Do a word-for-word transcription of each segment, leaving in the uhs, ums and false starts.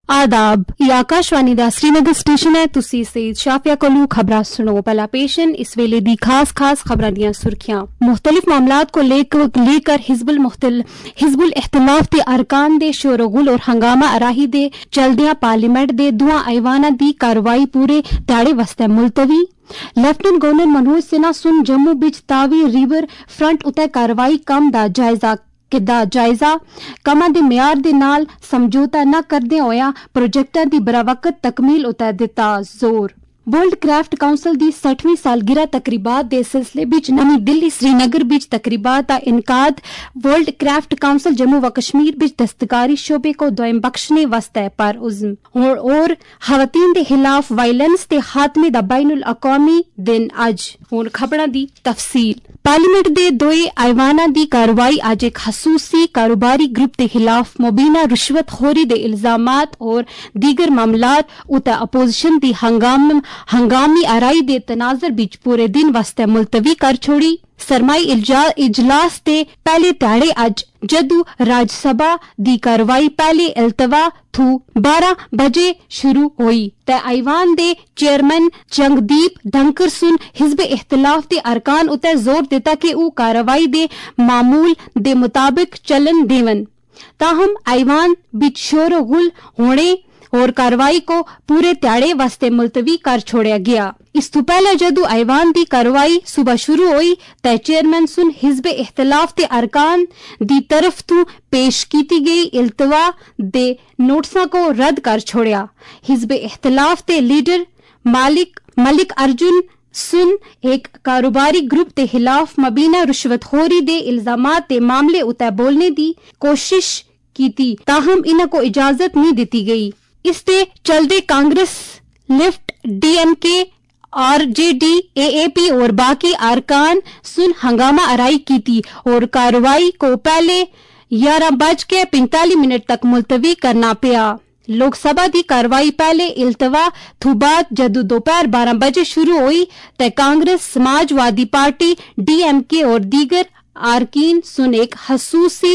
आदाब, ये आकाशवाणी दा श्रीनगर स्टेशन है। तुसी सईद शाफिया कोलू खबरां सुनो। पहला पेशन इस वेले दी खास खास खबरां दियां सुर्खियां। मुख्तलिफ मामलात को लेकर लेकर हिजबुल मुख्तल हिजबुल इख्तिलाफ दे अरकान दे शोरगुल और हंगामा अराही दे चलदियां पार्लियामेंट दे दुआ ऐवाना दी कार्रवाई पूरे ध्याड़े वास्ते मुलतवी। लेफ्टिनेंट गवर्नर मनोज सिन्हा सुन जम्मू बिच तावी रिवर फ्रंट उत्ते कार्रवाई कम दा जायजा किदा जायजा कमां दे म्यार दे नाल समझौता न करदे होया प्रोजेक्टां दी बरावकत तकमील उत्ते दिता जोर। वर्ल्ड क्राफ्ट काउंसिल दी सठवीं सालगिरह तकरीबात दे सिलसिले बिच नवी दिल्ली श्रीनगर बिच तकरीबात दा इनकाद। वर्ल्ड क्राफ्ट काउंसिल जम्मू व कश्मीर बिच दस्तकारी शोबे को दोयम बख्शने वास्ते पर उज़्म और, और खवातीन दे खिलाफ वायलेंस ते खात्मे दा बैनुल अक़वामी दिन अज। हुण खबरां दी तफसील। पार्लियामेंट दे दोए ऐवाना दी कार्रवाई अज एक खसूसी कारोबारी ग्रुप के खिलाफ मुबीना रिश्वतखोरी दे इल्जामात और दीगर मामलात उता अपोजिशन दी हंगाम हंगामी आराई दे तनाजर बिच पूरे दिन वास्ते मुलतवी कर छोड़ी। सरमाई इजलास दे पहले ध्याड़े अज जदू राज्यसभा दी कार्रवाई पहले इल्तवा थू बारह बजे शुरू हुई ते ऐवान दे चेयरमैन जंगदीप धनकर सुन हिजब इख्तिलाफ दे अरकान उते जोर दिता कि ऊ कार्रवाई दे मामूल दे मुताबिक चलन देवन। ताहम ऐवान बिच शोर गुल होने और कार्रवाई को पूरे ध्याड़े वास्ते मुलतवी कर छोड़ा गया। इस तो पहले जदू ऐवान दी कार्रवाई सुबह शुरू हुई ते चेयरमैन सुन हिजब इख्तिलाफ दे अरकान दी तरफ तू पेश की गई इल्तवा दे नोटिसां को रद्द कर छोड़ा। हिजब इख्तिलाफ दे लीडर मालिक मलिक अर्जुन सुन एक कारोबारी ग्रुप के खिलाफ मबीना रिश्वतखोरी दे इल्जामात दे मामले उते बोलने दी कोशिश की थी, ताहम इन्हां को इजाजत नहीं दी गई। इसके चलते Congress left DMK RJD AAP और बाकी अरकान सुन हंगामा आराई की थी और कार्रवाई को पहले ग्यारह बज के पैंतालीस मिनट तक मुलतवी करना पिया। लोकसभा की कार्रवाई पहले इल्तवा थू बाद जदू दोपहर बारह बजे शुरू हुई ते कांग्रेस समाजवादी पार्टी डीएमके और दीगर आरकीन सुन एक हसूसी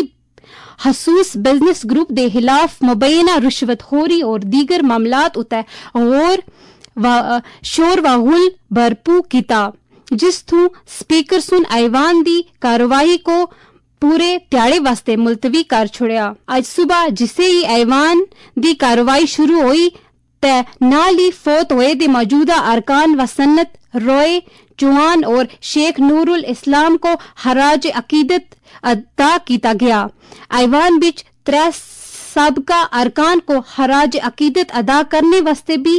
हसूस बिजनेस ग्रुप दे खिलाफ मुबैना रिश्वतखोरी और दीगर मामलात उते और व शोर व गुल भरपूर किता, जिस थू स्पीकर सुन ऐवान दी कार्रवाई को पूरे ध्याड़े वास्ते मुलतवी कर छोड़ा। आज सुबह जिसे ही ऐवान दी कार्रवाई शुरू हुई ते नाल ही फोत हुए दे मौजूदा अरकान व सन्नत रॉय चौहान और शेख नूरुल इस्लाम को हराज अकीदत अदा किया गया। ऐवान बिच त्रै सबका अरकान को हराज अकीदत अदा करने वास्ते भी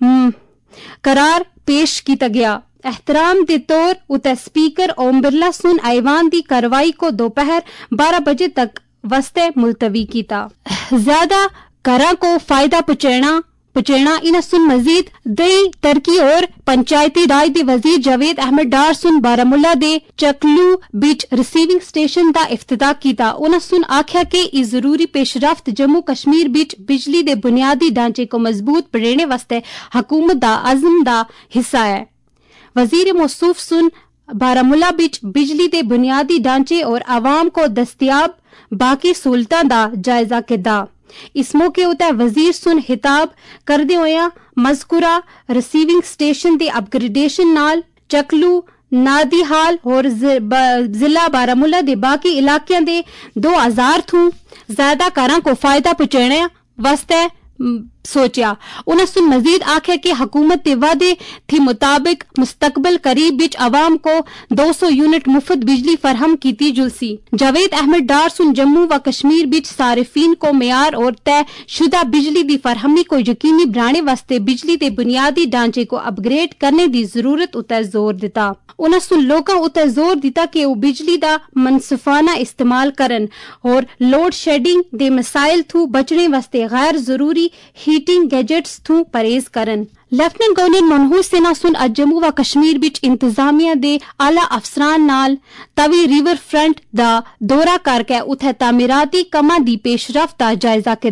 करार पेश किया गया। एहतराम के तौर उते स्पीकर ओम बिरला सुन ऐवान दी कार्रवाई को दोपहर बारह बजे तक वास्ते मुलतवी किया। ज्यादा करा को फायदा पहुंचाना पहुंचाना इन सुन मजीद दई तरक्की और पंचायती राज दे वजीर जावेद अहमद डार सुन बारामुला दे चकलू बिच रिसीविंग स्टेशन दा इफ्तिताह किया। उन्हें सुन आख्या कि इस जरूरी पेशरफ्त जम्मू कश्मीर बिच बिजली दे बुनियादी ढांचे को मजबूत बढ़ाने वास्ते हुकूमत दा अज़म दा हिस्सा है। वजीर मौसूफ सुन बारामुला बिच बिजली दे बुनियादी ढांचे और आवाम को दस्तयाब बाकी सहूलतां दा जायजा किया। इस मौके उते वजीर सुन खिताब करदे होया मज़कूरा रिसीविंग स्टेशन दे अपग्रेडेशन नाल चकलू नादीहाल और जिला बारामुला दे बाकी इलाकियां दे दो हजार थू ज्यादा कारां को फायदा पहुंचाने वास्ते सोचा। उन्हें सुन मजीद आख्या कि हुकूमत के वादे थी मुताबिक मुस्तकबल करीब बिच आवाम को दो सौ यूनिट मुफ्त बिजली फरहम की जुलसी। जावेद अहमद डार सुन जम्मू व कश्मीर बिच सारिफीन को मेयार और तय शुदा बिजली की फरहमी को यकीनी बनाने वास्ते बिजली के बुनियादी ढांचे को अपग्रेड करने की जरूरत उते जोर दिता। उन्हें सुन लोगों उते जोर दिता कि वो बिजली का मनसूफाना इस्तेमाल करन और लोड शेडिंग दे मसाइल थू बचने वास्ते गैर जरूरी हीटिंग गैजेट्स थू परहेज करन। लेफ्टिनेंट गवर्नर मनोज सिन्हा सुन अज जम्मू व कश्मीर बिच इंतजामिया दे आला अफसरान नाल तवी रिवर फ्रंट दा दौरा करके उथे तामीराती कमां दी पेशरफ्त दा जायजा किया।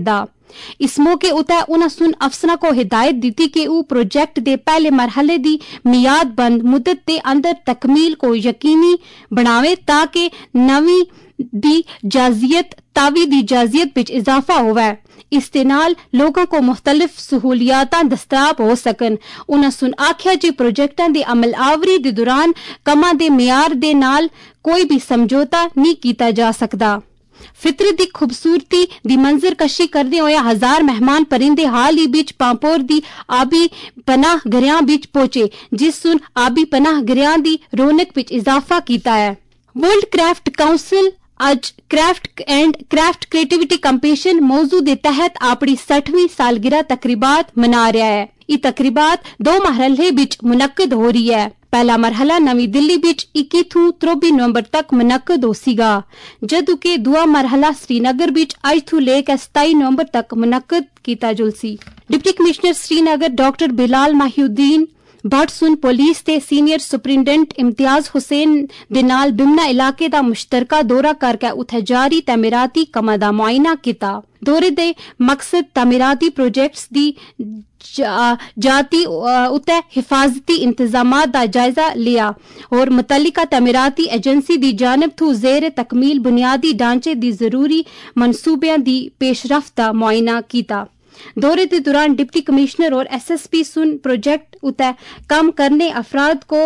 इस मौके उत्ते उन्हां सुन अफसरां को हिदायत दी कि वो प्रोजेक्ट दे पहले मरहले दी मियाद बंद मुद्दत के अंदर तकमील को यकीनी बनावे ताकि नवी दी जाजियत तावी दी जाजियत विच इजाफा होवे। इस दे नाल लोगों को मुख्तलिफ सहूलियातां दस्तयाब हो सकन। उन्हां सुन आख्या जी प्रोजेक्टां दी अमल आवरी दे दौरान कमां दे मियार दे नाल कोई भी समझौता नहीं कीता जा सकदा। फितरत दी खूबसूरती दी मंजर कशी करदे होए हजार मेहमान परिंदे हाल ही बिच पांपोर दी आबी पनाह गृहां बिच पहुंचे, जिस सुन आबी पनाह गृहां दी रौनक विच इजाफा कीता है। वर्ल्ड क्राफ्ट काउंसिल आज craft and craft creativity competition मौजू के तहत अपनी सठवीं सालगिरह तकरीबात मना रहा है। ये तकरीबात दो मरहले बिच मुनक्कद हो रही है। पहला मरहला नवी दिल्ली बिच इक्की थू त्रोबी नवंबर तक मुनक्कद होसीगा, जदों के दूआ मरहला श्रीनगर बिच अज थू लेकर सताई नवंबर तक मुनक्कद कीता जुलसी। Deputy commissioner Srinagar doctor Bilal Mohiuddin Bhat सुन पुलिस ते सीनियर सुपरिटेंडेंट इम्तियाज हुसैन दे नाल बिमना इलाके दा मुश्तरका दौरा करके उत्थे जारी तमीराती कमां दा मुआयना कीता। दौरे दे मकसद तमीराती प्रोजेक्ट्स दी जा, जाती उत्ते हिफाजती इंतजामात दा जायजा लिया और मुतल्लिका तमीराती एजेंसी दी जानब थू जेर तकमील बुनियादी ढांचे दी जरूरी मनसूबियां दी पेशरफ्त दा मुआयना कीता। दौरे के दौरान डिप्टी कमिश्नर और एस एस पी सुन प्रोजेक्ट उते कम करने अफराद को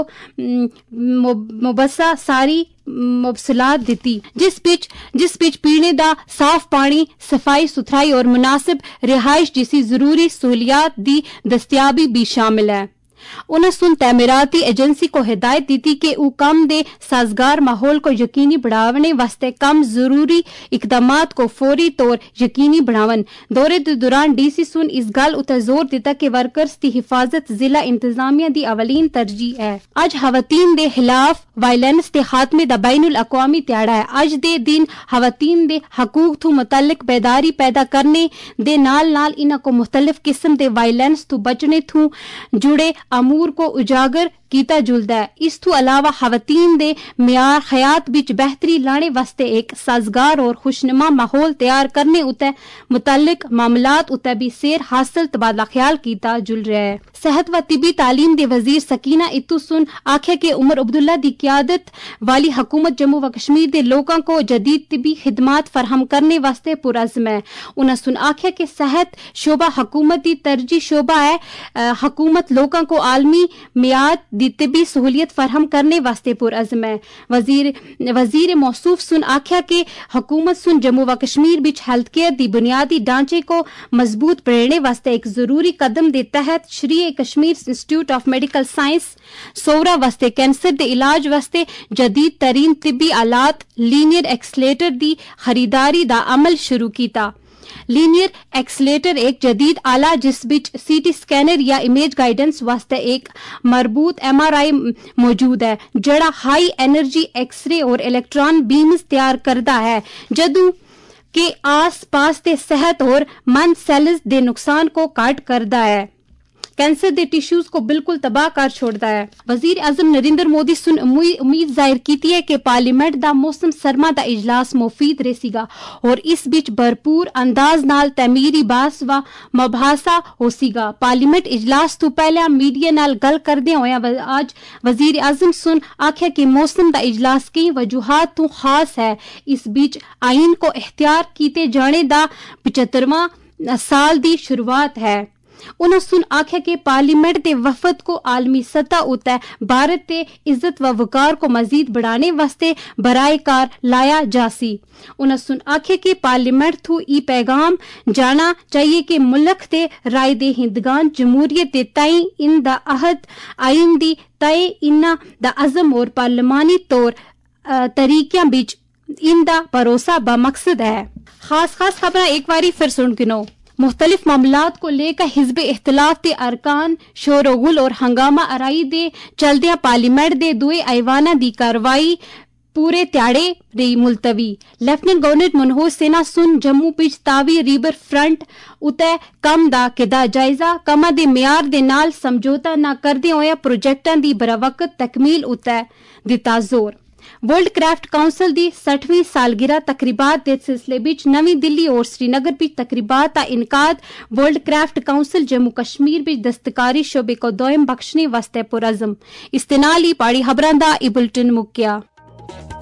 मुबस्सा सारी मुबसलात दी, जिस बिच जिस बिच पीने दा साफ पानी, सफाई सुथराई और मुनासिब रिहाइश जैसी जरूरी सहूलियात दी दस्तयाबी भी शामिल है। उन्हें सुन तमीराती एजेंसी को हिदायत दी कि वो कम दे साजगार माहौल को यकीनी बढ़ाने वास्ते कम जरूरी इकदामात को फौरी तौर यकीनी बढ़ावन। दौरे के दौरान डीसी सुन इस गल उते जोर दिता कि वर्कर्स की हिफाजत जिला इंतजामिया दी अवलीन तरजीह है। अज खवातीन दे खिलाफ वायलेंस के खात्मे दा बैनुल अक़वामी ध्याड़ा है। अज दे दिन खवातीन दे हकूक थू मुतल्लिक बेदारी पैदा करने दे नाल नाल इन्हां को मुख्तलिफ किस्म दे वायलेंस थू बचने थू जुड़े अमूर को उजागर कीता जुलदा है। इस तू अलावा खवातीन दे मियार हयात बिच बेहतरी लाने वास्ते एक साजगार और खुशनुमा माहौल तैयार करने उते मुतल्लिक मामलात उते भी सेर हासिल तबादला ख्याल कीता जुल रहा है। सेहत व तिबी तालीम दे वजीर सकीना इत्तू सुन आख्या कि उमर अब्दुल्ला दी क़यादत वाली हुकूमत जम्मू व कश्मीर दे लोगों को जदीद तिबी खिदमात फरहम करने वास्ते पुरअज़्म है। उन्हें सुन आख्या कि सेहत शोबा हुकूमत दी तरजी शोबा है। हुकूमत लोगों को आलमी मियाद दी तिबी सहूलियत फरहम करने वास्ते पुरअज़्म है। वजीर वजीर मौसूफ सुन आख्या कि हुकूमत सुन जम्मू व कश्मीर बिच हेल्थ केयर दी बुनियादी ढांचे को मजबूत बनाने वास्ते एक जरूरी कदम दे तहत Shri Kashmir institute of medical science Soura वास्ते कैंसर दे इलाज वास्ते जदीद तरीन तिबी आलात लीनियर एक्सलेटर दी खरीदारी दा अमल शुरू कीता। लीनियर एक्सलेटर एक जदीद आला जिस बिच सीटी स्कैनर या इमेज गाइडेंस वास्ते एक मरबूत एम आर आई मौजूद है, जड़ा हाई एनर्जी एक्सरे और इलेक्ट्रॉन बीम्स तैयार करता है, जदों के आस पास दे सेहत और मन सेल्स दे नुकसान को काट करता है, कैंसर दे टिश्यूज को बिल्कुल तबाह कर छोड़ता है। वजीर आजम नरेंद्र मोदी सुन उम्मीद जाहिर की है कि पार्लियामेंट दा मौसम सरमा दा इजलास मुफीद रहेगा और इस बिच भरपूर अंदाज नाल तमीरी बास व मबासा होसीगा। पार्लियामेंट इजलास तो पहले मीडिया नाल गल करदे होए आज वजीर आजम सुन आख्या कि मौसम दा इजलास कई वजूहात तो खास है। इस बिच आइन को इख्तियार कीते जाने दा पचहत्तरवां साल दी शुरुआत है। उन्हें सुन आख्या कि पार्लियामेंट के वफद को आलमी सतह उते भारत के इज्जत व वकार को मजीद बढ़ाने वास्ते बराए कार लाया जासी। उन्हें सुन आख्या कि पार्लियामेंट थू ई पैगाम जाना चाहिए कि मुल्क के राय दे हिंदगान जमहूरियत के तई इन दा अहद आइन दी तय इन्ना दा अज़म और पार्लिमानी तौर तरीक़ियां बिच इन दा भरोसा बमकसद है। खास खास खबर एक बारी फिर सुन गिनो। मुख्तलिफ मामलात को लेकर हिजब इख्तिलाफ के अरकान शोरगुल और हंगामा अराई दे चलदिया पार्लियामेंट दे दुए ऐवाना दी कार्रवाई पूरे त्याड़े रही मुलतवी। लेफ्टिनेंट गवर्नर मनोहर सिन्हा सुन जम्मू बिच तावी रिवर फ्रंट उते कम दा किदा जायजा, कमा दे म्यार दे नाल समझौता न करदे होए प्रोजेक्टां दी बरावकत तकमील उते दिता जोर। वर्ल्ड क्राफ्ट काउंसिल दी सठवीं सालगिरह तकरीबात दे सिलसिले बिच नवी दिल्ली और श्रीनगर बिच तकरीबात दा इनकाद world craft council Jammu Kashmir बिच दस्तकारी शोबे को दोयम बख्शने वास्ते पुरअज़म। इस दे नाल ही पाड़ी खबरां दा ए बुलेटिन मुक्केआ।